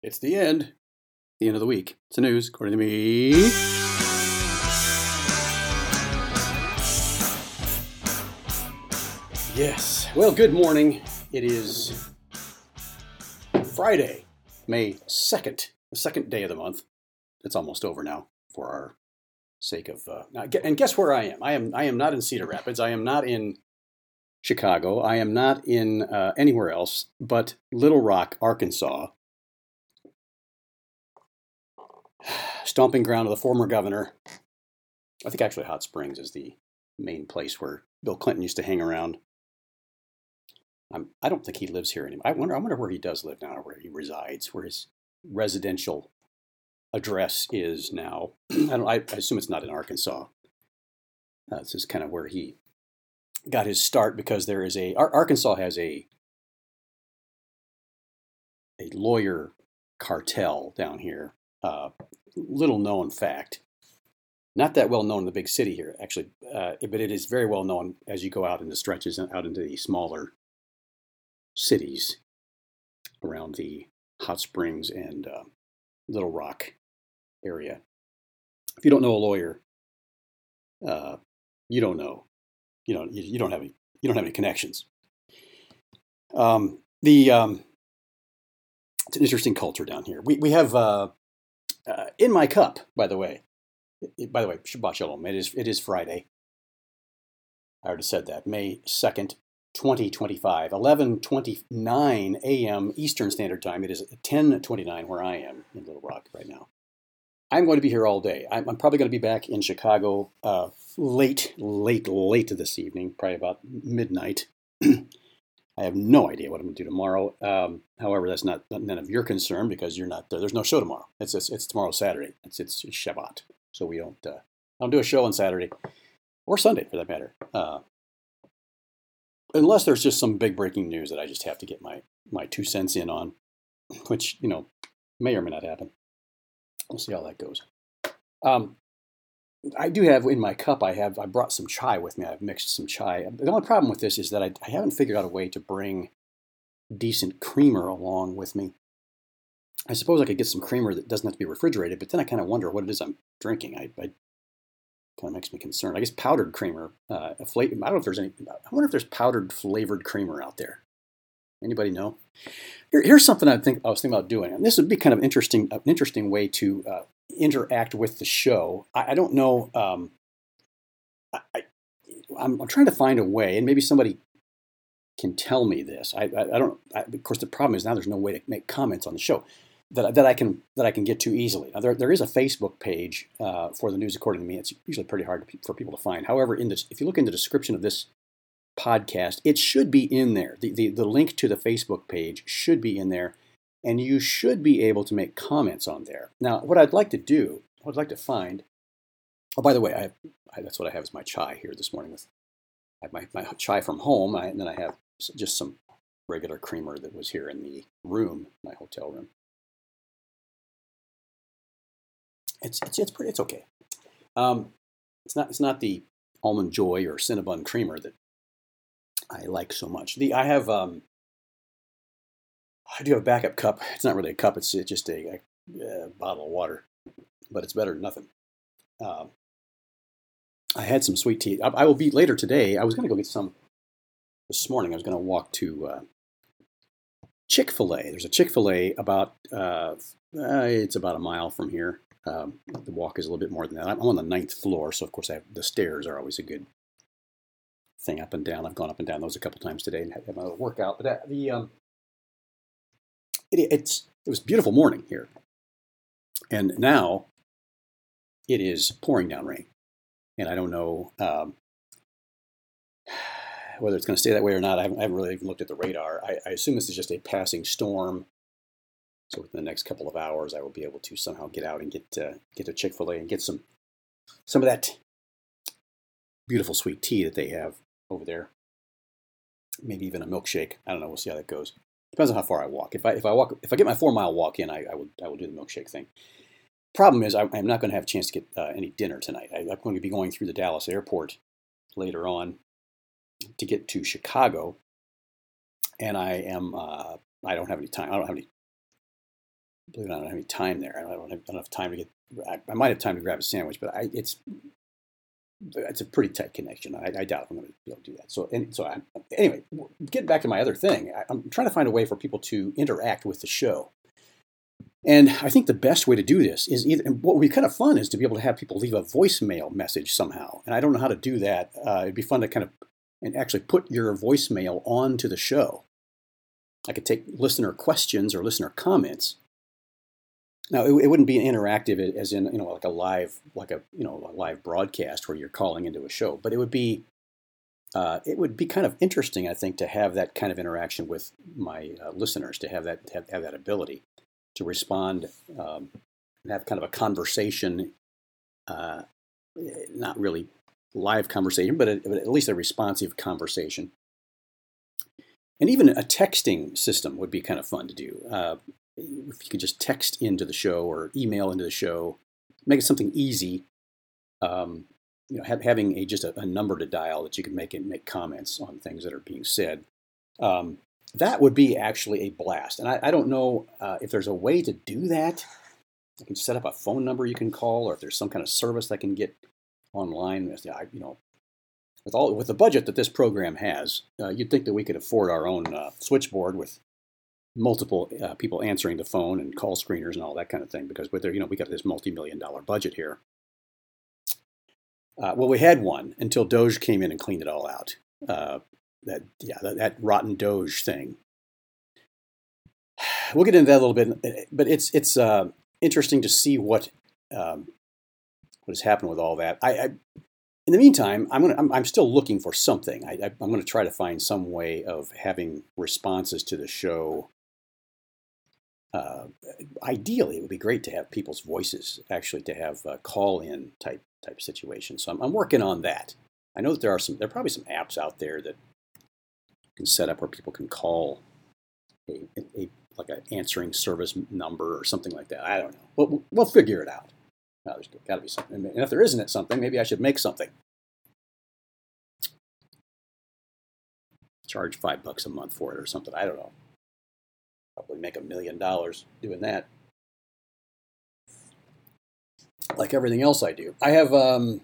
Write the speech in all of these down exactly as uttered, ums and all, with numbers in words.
It's the end. The end of the week. It's the news, according to me. Yes. Well, good morning. It is Friday, May second, the second day of the month. It's almost over now for our sake of... Uh, now, and guess where I am? I am I am not in Cedar Rapids. I am not in Chicago. I am not in uh, anywhere else but Little Rock, Arkansas. Stomping ground of the former governor. I think actually Hot Springs is the main place where Bill Clinton used to hang around. I'm, I don't think he lives here anymore. I wonder, I wonder where he does live now, or where he resides, where his residential address is now. I don't. I, I assume it's not in Arkansas. Uh, this is kind of where he got his start, because there is a Ar- Arkansas has a a lawyer cartel down here. Uh, little known fact. Not that well known in the big city here, actually, uh, but it is very well known as you go out into stretches and out into the smaller cities around the Hot Springs and uh, Little Rock area. If you don't know a lawyer, uh, you don't know. You don't. You, you don't have any. You don't have any connections. Um, the um, it's an interesting culture down here. We we have uh, uh, in my cup, by the way. By the way, Shabbat Shalom. It is it is Friday. I already said that. May second, twenty twenty-five, eleven twenty-nine a.m. Eastern Standard Time. It is ten twenty-nine where I am in Little Rock right now. I'm going to be here all day. I'm, I'm probably going to be back in Chicago uh, late, late, late this evening, probably about midnight. I have no idea what I'm going to do tomorrow. Um, however, that's not none of your concern, because you're not. Uh, there's no show tomorrow. It's it's, it's tomorrow Saturday. It's it's Shabbat. So we don't uh, I don't do a show on Saturday or Sunday, for that matter, uh, unless there's just some big breaking news that I just have to get my my two cents in on, which, you know, may or may not happen. We'll see how that goes. Um, I do have in my cup. I have I brought some chai with me. I've mixed some chai. The only problem with this is that I, I haven't figured out a way to bring decent creamer along with me. I suppose I could get some creamer that doesn't have to be refrigerated, but then I kind of wonder what it is I'm drinking. I, I kind of makes me concerned. I guess powdered creamer. Uh, a fla- I don't know if there's any. I wonder if there's powdered flavored creamer out there. Anybody know? Here, here's something I think I was thinking about doing, and this would be kind of interesting. An interesting way to uh, interact with the show. I, I don't know. Um, I, I, I'm, I'm trying to find a way, and maybe somebody can tell me this. I, I, I don't. I, of course, the problem is now there's no way to make comments on the show that that I can that I can get to easily. Now, there there is a Facebook page uh, for the news, according to me. It's usually pretty hard to, for people to find. However, in this, if you look in the description of this podcast, it should be in there. The, the the link to the Facebook page should be in there, and you should be able to make comments on there. Now, what I'd like to do, what I'd like to find. Oh, by the way, I, have, I that's what I have is my chai here this morning. With I have my, my chai from home, I, and then I have just some regular creamer that was here in the room, my hotel room. It's it's it's pretty. It's okay. Um, it's not it's not the Almond Joy or Cinnabon creamer that I like so much. The I have um, I do have a backup cup. It's not really a cup. It's just a, a, a bottle of water, but it's better than nothing. Um, I had some sweet tea. I, I will be later today. I was going to go get some this morning. I was going to walk to uh, Chick-fil-A. There's a Chick-fil-A about uh, uh, it's about a mile from here. Um, the walk is a little bit more than that. I'm on the ninth floor, so of course I have, the stairs are always a good thing up and down. I've gone up and down those a couple times today and had my little workout. But that, the um, it, it's it was a beautiful morning here, and now it is pouring down rain, and I don't know um, whether it's going to stay that way or not. I haven't, I haven't really even looked at the radar. I, I assume this is just a passing storm. So within the next couple of hours, I will be able to somehow get out and get uh, get to Chick-fil-A and get some some of that beautiful sweet tea that they have over there. Maybe even a milkshake. I don't know. We'll see how that goes. Depends on how far I walk. If I if I walk if I get my four mile walk in, I, I would I will do the milkshake thing. Problem is, I, I'm not going to have a chance to get uh, any dinner tonight. I, I'm going to be going through the Dallas airport later on to get to Chicago, and I am uh, I don't have any time. I don't have any believe it or not, I don't have any time there. I don't have enough time to get. I, I might have time to grab a sandwich, but I, it's it's a pretty tight connection. I, I doubt I'm going to be able to do that. So, and, so I, anyway, getting back to my other thing, I, I'm trying to find a way for people to interact with the show. And I think the best way to do this is either, and what would be kind of fun is to be able to have people leave a voicemail message somehow. And I don't know how to do that. Uh, it'd be fun to kind of and actually put your voicemail onto the show. I could take listener questions or listener comments. Now, it, it wouldn't be interactive as in, you know, like a live, like a, you know, a live broadcast where you're calling into a show, but it would be, uh, it would be kind of interesting, I think, to have that kind of interaction with my uh, listeners, to have that, have, have that ability to respond um, and have kind of a conversation, uh, not really live conversation, but, a, but at least a responsive conversation. And even a texting system would be kind of fun to do. Uh, if you could just text into the show or email into the show, make it something easy. Um, you know, have, having a just a, a number to dial that you can make and make comments on things that are being said. Um, that would be actually a blast. And I, I don't know uh, if there's a way to do that. I can set up a phone number you can call, or if there's some kind of service I can get online. You know, with all with the budget that this program has, uh, you'd think that we could afford our own uh, switchboard with multiple uh, people answering the phone and call screeners and all that kind of thing. Because with their, you know, we got this multi-million dollar budget here. Uh, well, we had one until Doge came in and cleaned it all out. Uh, that yeah, that, that rotten Doge thing. We'll get into that a little bit, but it's it's uh, interesting to see what um, what has happened with all that. I, I in the meantime, I'm gonna I'm, I'm still looking for something. I, I, I'm going to try to find some way of having responses to the show. Uh, ideally, it would be great to have people's voices, actually, to have uh, call-in type type situations. So I'm, I'm working on that. I know that there are some, there are probably some apps out there that you can set up where people can call a, a like an answering service number or something like that. I don't know. We'll, we'll figure it out. No, there's got to be something. And if there isn't something, maybe I should make something. Charge five bucks a month for it or something. I don't know. Probably make a million dollars doing that. Like everything else I do. I have, um,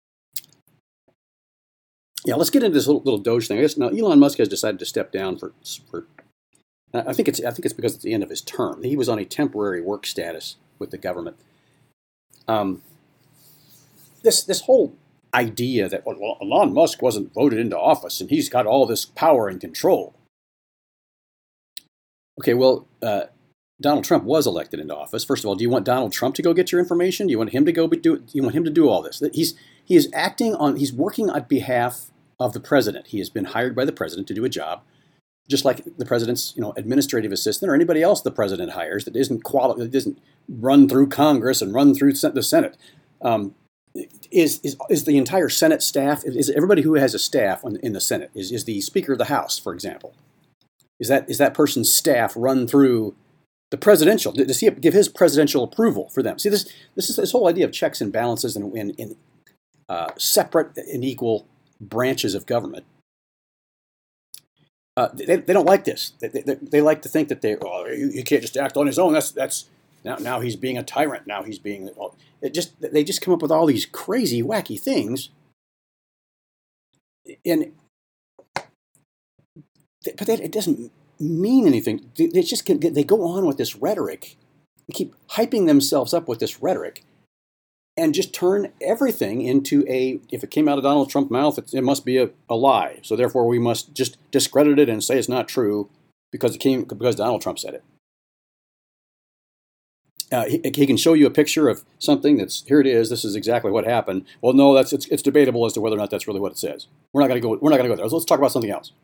yeah, let's get into this little, little Doge thing. I guess now Elon Musk has decided to step down for, for, I think it's, I think it's because it's the end of his term. He was on a temporary work status with the government. Um, this, this whole idea that, well, Elon Musk wasn't voted into office and he's got all this power and control. Okay, well, uh, Donald Trump was elected into office. First of all, do you want Donald Trump to go get your information? Do you want him to go be do? Do you want him to do all this? He's he is acting on. He's working on behalf of the president. He has been hired by the president to do a job, just like the president's, you know, administrative assistant or anybody else the president hires that isn't quali- that doesn't run through Congress and run through the Senate. Um, is is is the entire Senate staff? Is everybody who has a staff in the Senate? Is is the Speaker of the House, for example? Is that is that person's staff run through the presidential? Does he give his presidential approval for them? See, this this is this whole idea of checks and balances and in, in uh, separate and equal branches of government. Uh, they they don't like this. They, they, they like to think that they oh you, you can't just act on his own. That's that's now now he's being a tyrant. Now he's being well, it just they just come up with all these crazy wacky things. And but that, it doesn't mean anything. They just they go on with this rhetoric. They keep hyping themselves up with this rhetoric, and just turn everything into a. If it came out of Donald Trump's mouth, it, it must be a, a lie. So therefore, we must just discredit it and say it's not true because it came because Donald Trump said it. Uh, he, he can show you a picture of something that's here. It is. This is exactly what happened. Well, no, that's it's, it's debatable as to whether or not that's really what it says. We're not going to go. We're not going to go there. Let's talk about something else.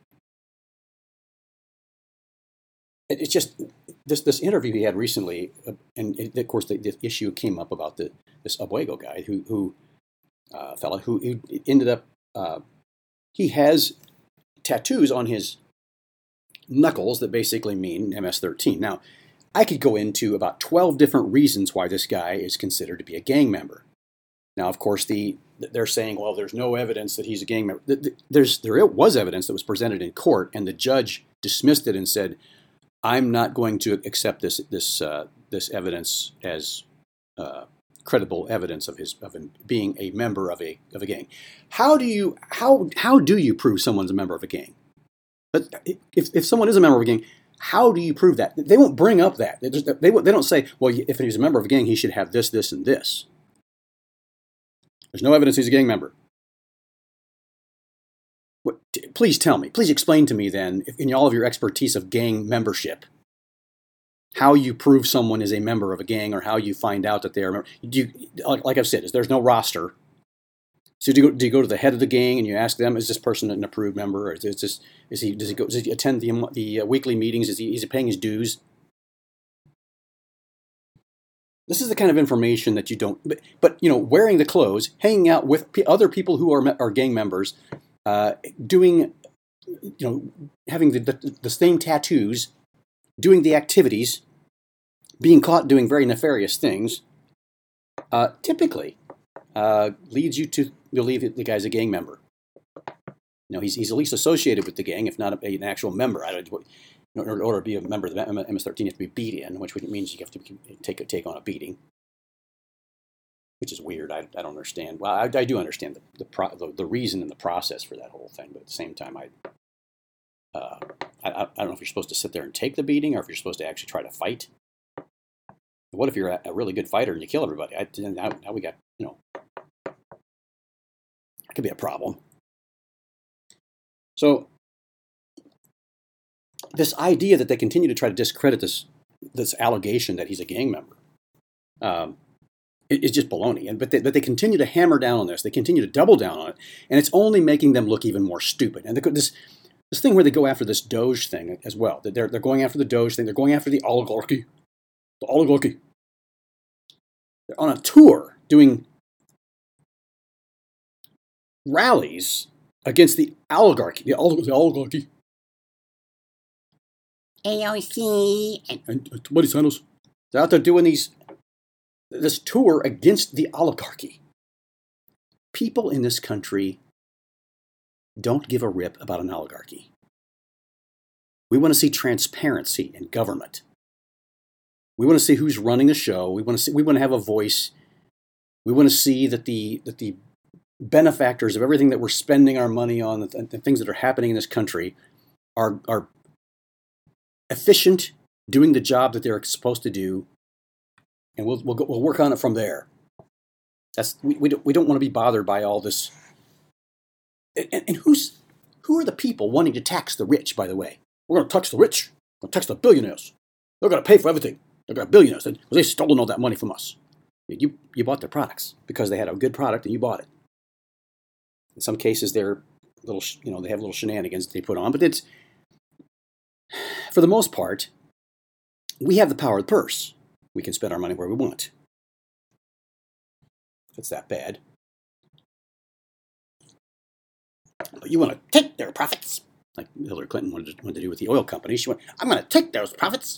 It's just this this interview he had recently, uh, and it, of course the, the issue came up about the this Abuego guy who who uh, fella who, who ended up uh, he has tattoos on his knuckles that basically mean M S thirteen. Now, I could go into about twelve different reasons why this guy is considered to be a gang member. Now, of course, the they're saying, well, there's no evidence that he's a gang member. There's there was evidence that was presented in court, and the judge dismissed it and said, I'm not going to accept this this uh, this evidence as uh, credible evidence of his of him being a member of a of a gang. How do you how how do you prove someone's a member of a gang? But if if someone is a member of a gang, how do you prove that? They won't bring up that. They just, they they don't say, well, if he's a member of a gang, he should have this, this, and this. There's no evidence he's a gang member. What, please tell me. Please explain to me then, in all of your expertise of gang membership, how you prove someone is a member of a gang, or how you find out that they are a member. Do you, like I've said, is there's no roster. So do you, go, do you go to the head of the gang and you ask them, is this person an approved member, or is this is he does he go does he attend the the uh, weekly meetings? Is he is he paying his dues? This is the kind of information that you don't. But, but you know, wearing the clothes, hanging out with p- other people who are are gang members, uh, doing, you know, having the, the the same tattoos, doing the activities, being caught doing very nefarious things, uh, typically uh, leads you to believe that the guy's a gang member. You know, he's he's at least associated with the gang, if not a, an actual member. I don't, in order to be a member of the M S thirteen, you have to be beat in, which means you have to take take on a beating, which is weird. I, I don't understand. Well, I, I do understand the the, pro, the the reason and the process for that whole thing, but at the same time, I, uh, I I don't know if you're supposed to sit there and take the beating, or if you're supposed to actually try to fight. What if you're a, a really good fighter and you kill everybody? I, now, now we got, you know, that could be a problem. So this idea that they continue to try to discredit this this allegation that he's a gang member um, is just baloney. And but they, but they continue to hammer down on this. They continue to double down on it, and it's only making them look even more stupid. And this this thing where they go after this Doge thing as well. That they're they're going after the Doge thing. They're going after the oligarchy. The oligarchy. They're on a tour doing rallies against the oligarchy. The, olig- the oligarchy. A O C. And, and what is Thanos? They're out there doing these this tour against the oligarchy. People in this country don't give a rip about an oligarchy. We want to see transparency in government. We want to see who's running the show. We want to see. We want to have a voice. We want to see that the that the benefactors of everything that we're spending our money on, and the things that are happening in this country, are are efficient, doing the job that they're supposed to do, and we'll we'll, go, we'll work on it from there. That's we we don't, we don't want to be bothered by all this. And, and who's who are the people wanting to tax the rich? By the way, we're going to tax the rich. We're going to tax the billionaires. They're going to pay for everything. They're going to billionaires. They, they've stolen all that money from us. You you bought their products because they had a good product and you bought it. In some cases, they're little you know they have little shenanigans that they put on, but it's for the most part, we have the power of the purse. We can spend our money where we want. If it's that bad. But you want to take their profits, like Hillary Clinton wanted to, wanted to do with the oil company. She went, I'm going to take those profits.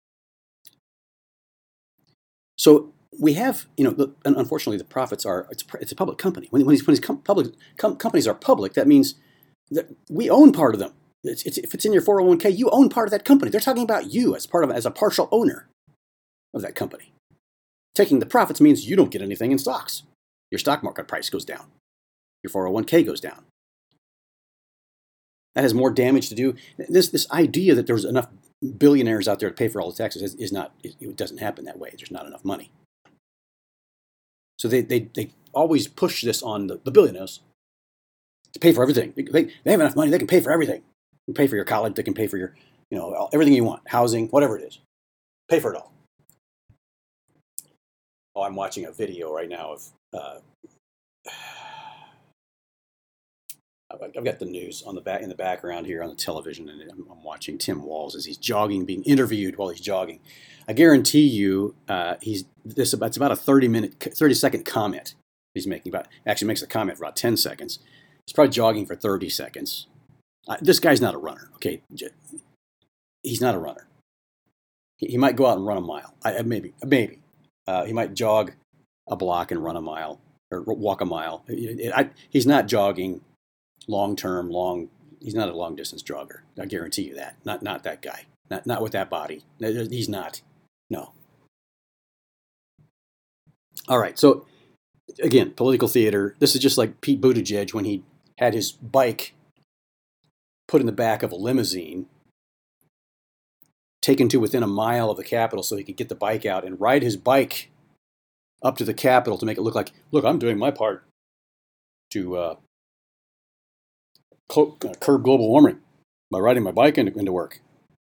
So we have, you know, the, and unfortunately, the profits are, it's, it's a public company. When, when these, when these com- public, com- companies are public, that means that we own part of them. It's, it's, if it's in your four oh one k, you own part of that company. They're talking about you as part of, as a partial owner of that company. Taking the profits means you don't get anything in stocks. Your stock market price goes down. Your four oh one k goes down. That has more damage to do. This this idea that there's enough billionaires out there to pay for all the taxes is, is not, it doesn't happen that way. There's not enough money. So they they, they always push this on the, the billionaires to pay for everything. They, they have enough money, they can pay for everything. They can pay for your college, they can pay for your, you know, everything you want, housing, whatever it is. Pay for it all. Oh, I'm watching a video right now of, uh, I've got the news on the back in the background here on the television, and I'm, I'm watching Tim Walz as he's jogging, being interviewed while he's jogging. I guarantee you, uh, he's this. It's about a thirty minute, thirty second comment he's making. About actually makes a comment for about ten seconds. He's probably jogging for thirty seconds. Uh, this guy's not a runner. Okay, he's not a runner. He, he might go out and run a mile. I, maybe, maybe uh, he might jog a block and run a mile or walk a mile. I, I, he's not jogging. Long-term, long, he's not a long-distance jogger. I guarantee you that. Not not that guy. Not, not with that body. He's not. No. All right. So, again, political theater. This is just like Pete Buttigieg when he had his bike put in the back of a limousine, taken to within a mile of the Capitol so he could get the bike out and ride his bike up to the Capitol to make it look like, look, I'm doing my part to uh, curb global warming by riding my bike into, into work.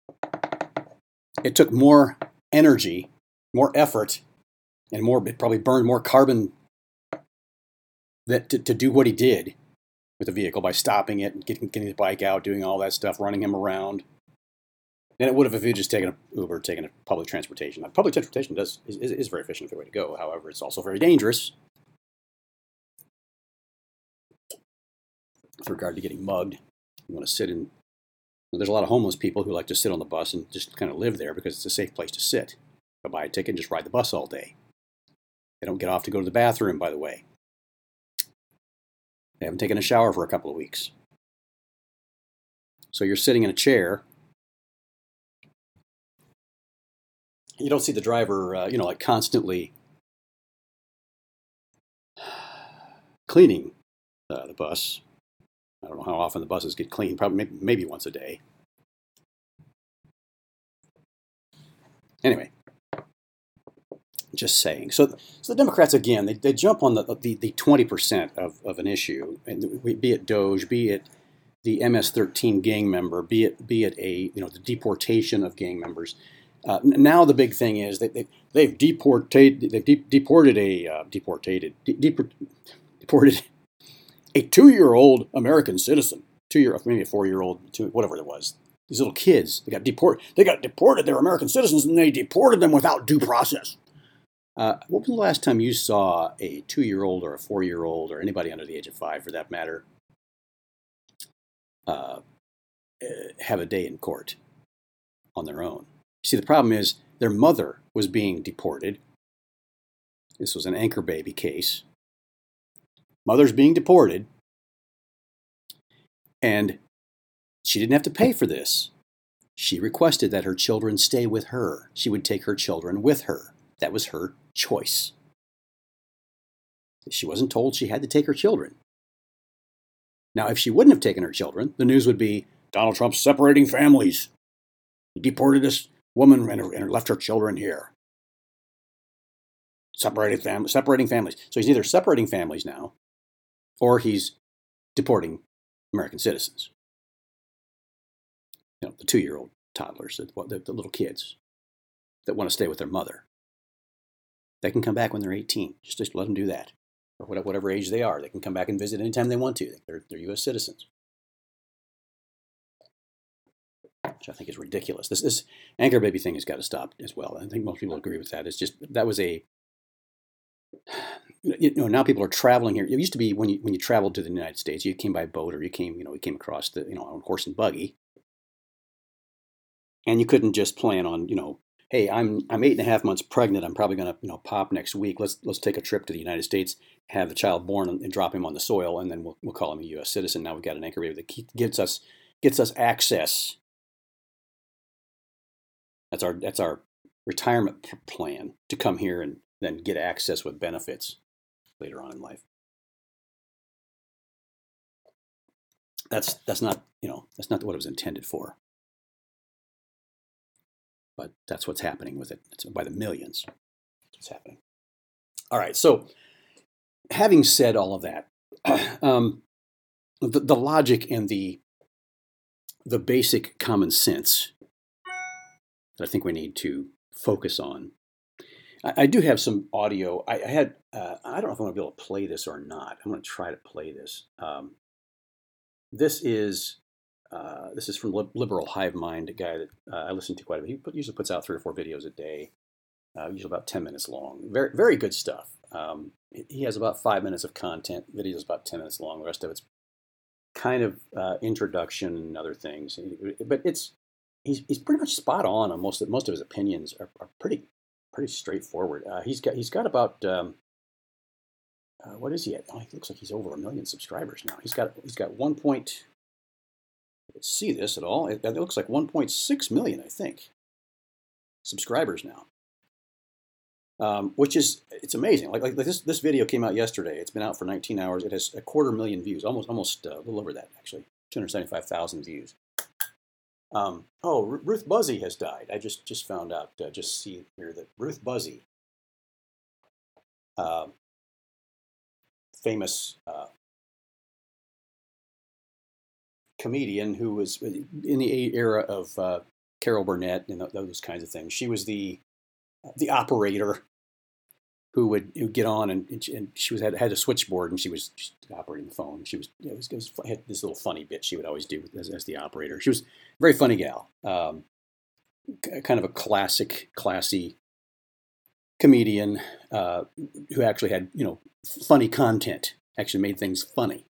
It took more energy, more effort, and more, it probably burned more carbon that to, to do what he did with the vehicle by stopping it and getting, getting the bike out, doing all that stuff, running him around, than it would have if he had just taken an Uber, taken a public transportation. Now, public transportation does is, is a very efficient way to go. However, it's also very dangerous with regard to getting mugged. You want to sit in. There's a lot of homeless people who like to sit on the bus and just kind of live there because it's a safe place to sit. Go buy a ticket and just ride the bus all day. They don't get off to go to the bathroom, by the way. They haven't taken a shower for a couple of weeks. So you're sitting in a chair. You don't see the driver, uh, you know, like constantly cleaning uh, the bus. I don't know how often the buses get cleaned, probably maybe, maybe once a day. Anyway, just saying. So, so the Democrats, again, they, they jump on the, the, the twenty percent of, of an issue, and be it Doge, be it the M S thirteen gang member, be it be it a you know the deportation of gang members. Uh, now the big thing is that they, they've deported they've de- deported a uh, deported de- deport, deported a two-year-old American citizen, two year maybe a four-year-old, two, whatever it was. These little kids, they got deported. They got deported. They were American citizens, and they deported them without due process. Uh, what was the last time you saw a two-year-old or a four-year-old or anybody under the age of five, for that matter, uh, have a day in court on their own? See, the problem is their mother was being deported. This was an anchor baby case. Mother's being deported, and she didn't have to pay for this. She requested that her children stay with her. She would take her children with her. That was her choice. She wasn't told she had to take her children. Now, if she wouldn't have taken her children, the news would be, Donald Trump's separating families. He deported this woman and, and left her children here. Separating, fam- separating families. So he's either separating families now, or he's deporting American citizens. You know, the two-year-old toddlers, the, the, the little kids that want to stay with their mother. They can come back when they're eighteen. Just, just let them do that. Or whatever, whatever age they are. They can come back and visit anytime they want to. They're, they're U S citizens. Which I think is ridiculous. This, this anchor baby thing has got to stop as well. I think most people agree with that. It's just, that was a, you know, now people are traveling here. It used to be when you when you traveled to the United States, you came by boat or you came, you know, you came across the, you know, on horse and buggy. And you couldn't just plan on, you know, hey, I'm I'm eight and a half months pregnant. I'm probably going to, you know, pop next week. Let's let's take a trip to the United States, have the child born, and, and drop him on the soil, and then we'll we'll call him a U S citizen. Now we've got an anchor baby that gets us gets us access. That's our that's our retirement plan, to come here and then get access with benefits later on in life. That's that's not you know that's not what it was intended for. But that's what's happening with it. It's by the millions. It's happening. All right. So, having said all of that, um, the, the logic and the the basic common sense that I think we need to focus on. I, I do have some audio. I, I had. Uh, I don't know if I'm going to be able to play this or not. I'm going to try to play this. Um, this is. Uh, this is from Liberal Hive Mind, a guy that uh, I listen to quite a bit. He put, usually puts out three or four videos a day, uh, usually about ten minutes long. Very, very good stuff. Um, he has about five minutes of content. Videos about ten minutes long. The rest of it's kind of uh, introduction and other things. But it's he's he's pretty much spot on on most of most of his opinions are, are pretty pretty straightforward. Uh, he's got he's got about um, uh, what is he at? Oh, he looks like he's over a million subscribers now. He's got he's got one point. see this at all. It, it looks like one point six million, I think, subscribers now. Um, which is, it's amazing. Like, like this this video came out yesterday. It's been out for nineteen hours. It has a quarter million views, almost almost uh, a little over that actually, two hundred seventy-five thousand views. Um, oh, R- Ruth Buzzy has died. I just just found out. Uh, just see here that Ruth Buzzy, uh, famous uh, comedian who was in the era of uh, Carol Burnett and those kinds of things. She was the the operator who would, who would get on, and, and she was had, had a switchboard, and she was operating the phone. She was, it was, it was had this little funny bit she would always do as, as the operator. She was a very funny gal, um, kind of a classic, classy comedian uh, who actually had, you know, funny content. Actually made things funny,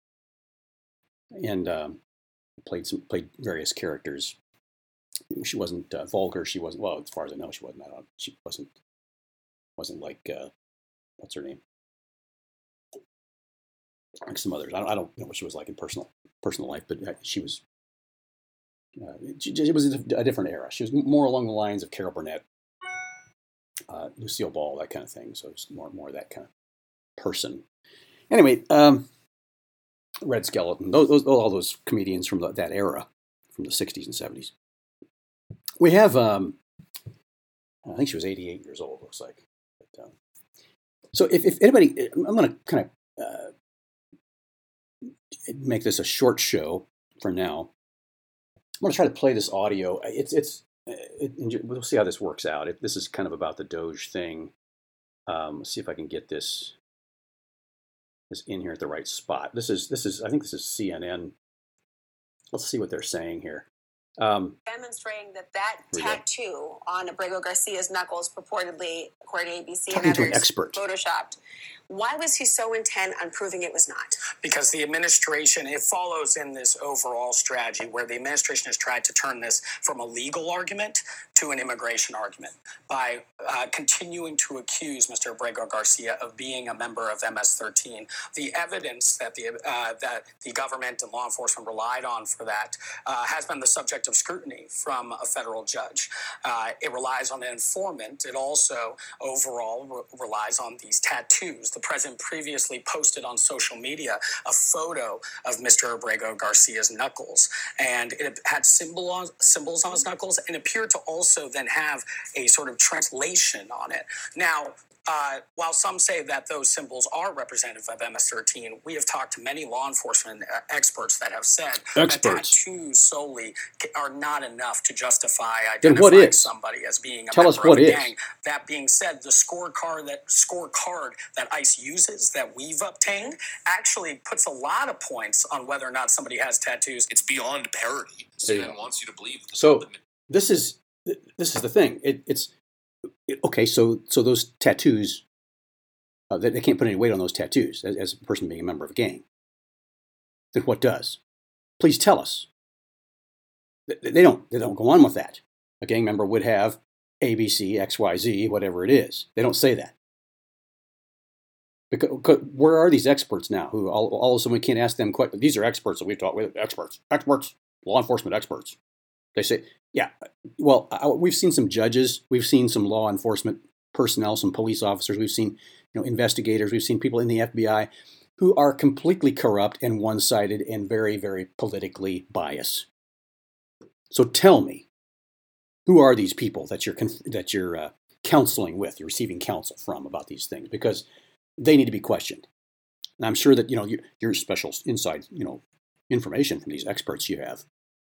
and um, played some played various characters. She wasn't uh, vulgar. She wasn't, well, as far as I know, she wasn't. I don't, she wasn't wasn't like uh, what's her name? Like some others. I don't, I don't know what she was like in personal personal life, but she was. Uh, she, it was a different era. She was more along the lines of Carol Burnett, uh, Lucille Ball, that kind of thing. So it's more more that kind of person. Anyway, um, Red Skelton, those, those all those comedians from the, that era, from the sixties and seventies. We have, um, I think she was eighty-eight years old, looks like. But, um, so if, if anybody, I'm going to kind of uh, make this a short show for now. I'm going to try to play this audio. It's, it's, it, we'll see how this works out. It, this is kind of about the Doge thing. Um, let's see if I can get this, this in here at the right spot. This is, this is, I think this is C N N. Let's see what they're saying here. Um, demonstrating that that tattoo on Abrego Garcia's knuckles purportedly, according to A B C Talking and to an others, expert. photoshopped. Why was he so intent on proving it was not? Because the administration, it follows in this overall strategy where the administration has tried to turn this from a legal argument to an immigration argument by uh, continuing to accuse Mister Abrego Garcia of being a member of M S thirteen. The evidence that the uh, that the government and law enforcement relied on for that uh, has been the subject of scrutiny from a federal judge. Uh, it relies on an informant. It also overall re- relies on these tattoos. The president previously posted on social media a photo of Mister Abrego Garcia's knuckles, and it had symbol on, symbols on his knuckles, and appeared to also then have a sort of translation on it. Now, Uh, while some say that those symbols are representative of M S thirteen, we have talked to many law enforcement uh, experts that have said experts. that tattoos solely are not enough to justify Then what identifying is? somebody as being a Tell member us what of a is. gang. That being said, the scorecard that scorecard that ICE uses, that we've obtained, actually puts a lot of points on whether or not somebody has tattoos. It's beyond parody. C N N wants you to believe. So this is this is the thing. It, it's okay. So so those tattoos, uh, they, they can't put any weight on those tattoos as, as a person being a member of a gang. Then what does? Please tell us. They, they don't. They don't go on with that. A gang member would have A, B, C, X, Y, Z, whatever it is. They don't say that. Because, where are these experts now? Who all, all of a sudden we can't ask them questions. These are experts that we've talked with. Experts, experts, law enforcement experts. They say, yeah. Well, I, we've seen some judges. We've seen some law enforcement personnel, some police officers. We've seen, you know, investigators. We've seen people in the F B I who are completely corrupt and one-sided and very, very politically biased. So tell me, who are these people that you're that you're uh, counseling with? You're receiving counsel from about these things, because they need to be questioned. And I'm sure that, you know, your, your special inside, you know, information from these experts you have.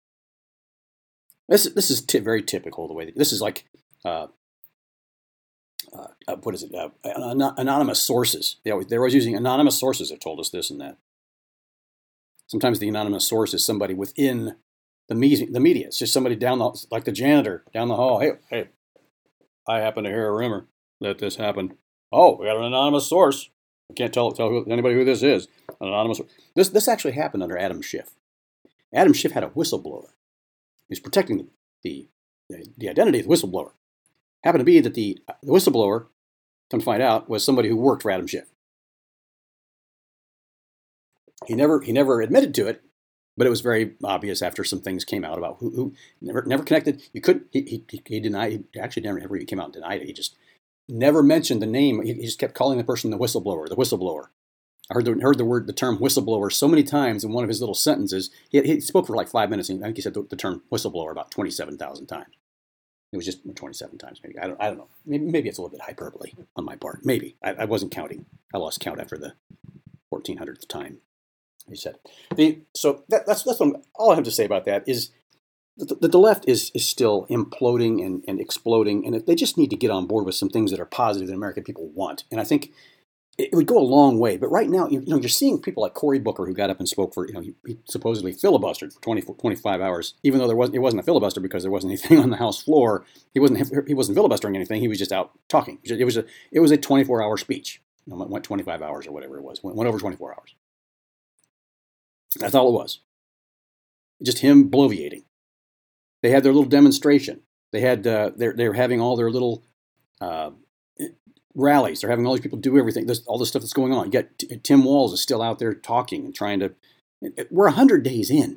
This this is t- very typical the way that, this is like uh, uh, uh, what is it? Uh, an- anonymous sources. They always, they're always using anonymous sources have told us this and that. Sometimes the anonymous source is somebody within the media. The media. It's just somebody down the, like the janitor down the hall. Hey, hey, I happen to hear a rumor that this happened. Oh, we got an anonymous source. I can't tell tell who, anybody who this is. An anonymous. This this actually happened under Adam Schiff. Adam Schiff had a whistleblower. He was protecting the the, the identity of the whistleblower. Happened to be that the, the whistleblower, come to find out, was somebody who worked for Adam Schiff. He never he never admitted to it, But it was very obvious after some things came out about who, who never never connected. You couldn't. He he, he denied. He actually never never came out and denied it. He just never mentioned the name. He, he just kept calling the person the whistleblower. The whistleblower. I heard the heard the word the term whistleblower so many times in one of his little sentences. He, he spoke for like five minutes. And I think he said the, the term whistleblower about twenty seven thousand times. It was just twenty seven times maybe. I don't I don't know. Maybe maybe it's a little bit hyperbole on my part. Maybe I, I wasn't counting. I lost count after the fourteen hundredth time. He said, the, so that, that's that's what I'm, all I have to say about that is the, the, the left is is still imploding and, and exploding, and they just need to get on board with some things that are positive that American people want. And I think it would go a long way. But right now, you, you know, you're seeing people like Cory Booker, who got up and spoke for, you know, he, he supposedly filibustered for twenty, twenty-five hours, even though there wasn't, it wasn't a filibuster because there wasn't anything on the House floor. He wasn't he wasn't filibustering anything. He was just out talking. It was a it was a twenty-four hour speech. You know, it went twenty-five hours or whatever it was. Went, went over twenty-four hours. That's all it was. Just him bloviating. They had their little demonstration. They had uh, they're they're having all their little uh, rallies. They're having all these people do everything. There's all this stuff that's going on. You got T- Tim Walz is still out there talking and trying to. We're a hundred days in.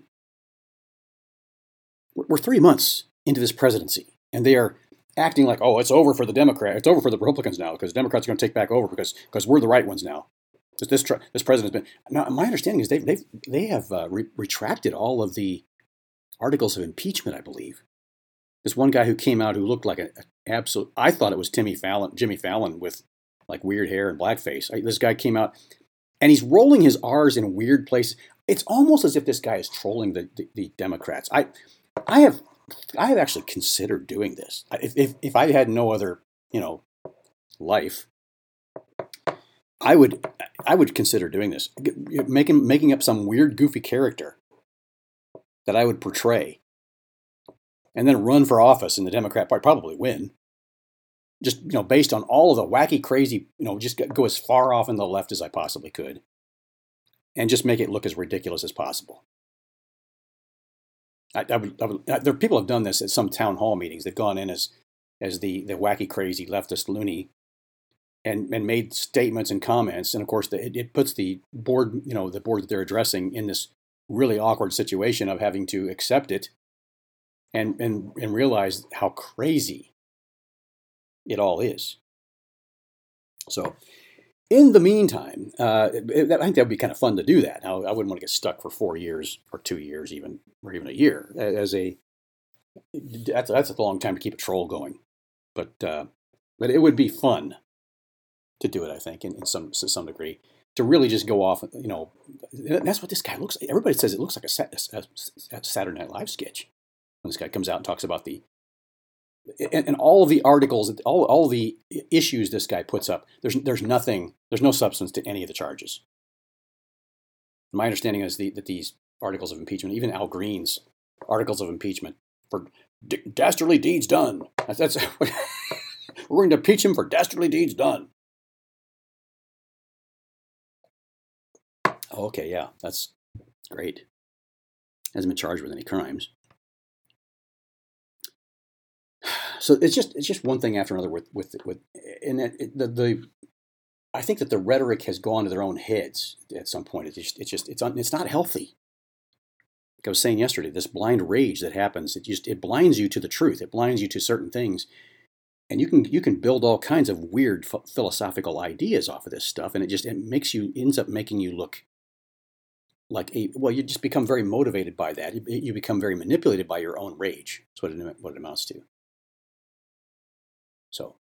We're three months into this presidency, and they are acting like, oh, it's over for the Democrats. It's over for the Republicans now because Democrats are going to take back over because because we're the right ones now. This this, this president's been. Now, my understanding is they've they've they have uh, re- retracted all of the articles of impeachment. I believe this one guy who came out who looked like an absolute. I thought it was Timmy Fallon, Jimmy Fallon with like weird hair and blackface. I, this guy came out and he's rolling his R's in weird places. It's almost as if this guy is trolling the, the, the Democrats. I I have I have actually considered doing this. If if if I had no other you know life. I would, I would consider doing this, making making up some weird, goofy character that I would portray, and then run for office in the Democrat Party, probably win. Just you know, based on all of the wacky, crazy, you know, just go as far off in the left as I possibly could, and just make it look as ridiculous as possible. I, I would, I would, there people have done this at some town hall meetings. They've gone in as as the the wacky, crazy leftist loony. And, and made statements and comments, and of course, the, it, it puts the board, you know, the board that they're addressing in this really awkward situation of having to accept it, and and and realize how crazy it all is. So, in the meantime, uh, it, I think that would be kind of fun to do that. Now, I wouldn't want to get stuck for four years or two years, even or even a year. As a that's that's a long time to keep a troll going, but uh, but it would be fun to do it, I think, in, in some to some degree, to really just go off. You know, that's what this guy looks like. Everybody says it looks like a, a, a Saturday Night Live sketch when this guy comes out and talks about the and, and all of the articles, all all the issues this guy puts up. There's there's nothing, there's no substance to any of the charges. My understanding is the, that these articles of impeachment, even Al Green's articles of impeachment for d- dastardly deeds done. That's, that's we're going to impeach him for dastardly deeds done. Okay, yeah, that's great. Hasn't been charged with any crimes. So it's just it's just one thing after another with with with and it, it, the the I think that the rhetoric has gone to their own heads at some point. It's just it's just it's un, it's not healthy. Like I was saying yesterday, this blind rage that happens, it just it blinds you to the truth. It blinds you to certain things, and you can you can build all kinds of weird ph- philosophical ideas off of this stuff, and it just it makes you ends up making you look like a well. You just become very motivated by that. You, you become very manipulated by your own rage. That's what it what it amounts to. So,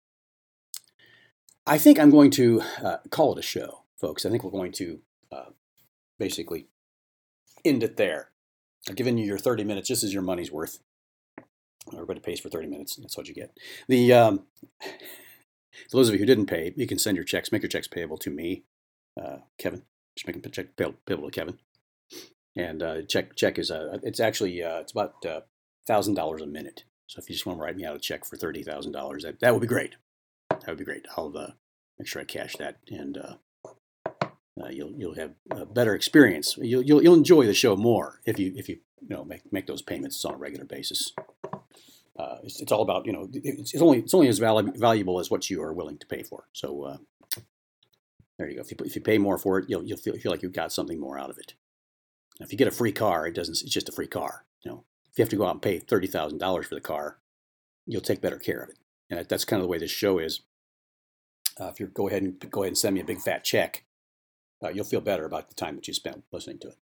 I think I'm going to uh, call it a show, folks. I think we're going to uh, basically end it there. I've given you your thirty minutes. This is your money's worth. Everybody pays for thirty minutes. That's what you get. The um, for those of you who didn't pay, you can send your checks. Make your checks payable to me, uh, Kevin. Just make a check payable to Kevin. And uh, check check is uh, it's actually uh, it's about uh, thousand dollars a minute. So if you just want to write me out a check for thirty thousand dollars, that that would be great. That would be great. I'll uh, make sure I cash that, and uh, uh, you'll you'll have a better experience. You'll you'll you'll enjoy the show more if you if you you know make make those payments on a regular basis. Uh, it's, it's all about you know it's, it's only it's only as valu- valuable as what you are willing to pay for. So uh, there you go. If you if you pay more for it, you'll you'll feel feel like you've got something more out of it. If you get a free car, it doesn't. It's just a free car. You know, if you have to go out and pay thirty thousand dollars for the car, you'll take better care of it. And that's kind of the way this show is. Uh, if you go ahead and go ahead and send me a big fat check, uh, you'll feel better about the time that you spent listening to it.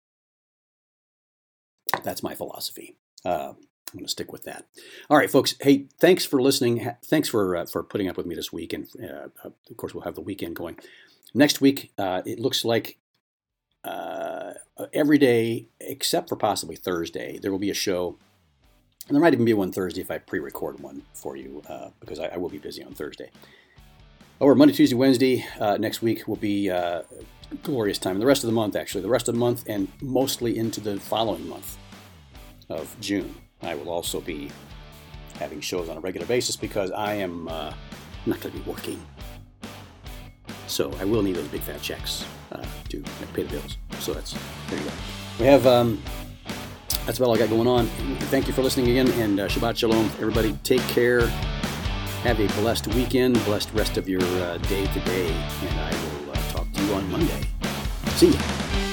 That's my philosophy. Uh, I'm going to stick with that. All right, folks. Hey, thanks for listening. Thanks for uh, for putting up with me this week. And uh, of course, we'll have the weekend going. Next week, uh, it looks like uh, every day except for possibly Thursday, there will be a show. And there might even be one Thursday if I pre-record one for you uh, because I, I will be busy on Thursday. Or Monday, Tuesday, Wednesday uh, next week will be uh, a glorious time. And the rest of the month, actually, the rest of the month and mostly into the following month of June. I will also be having shows on a regular basis because I am uh, not going to be working. So I will need those big fat checks uh, to pay the bills. So that's, there you go. We have, um, that's about all I got going on. Thank you for listening again, and uh, Shabbat Shalom. Everybody take care. Have a blessed weekend, blessed rest of your uh, day today, and I will uh, talk to you on Monday. See ya.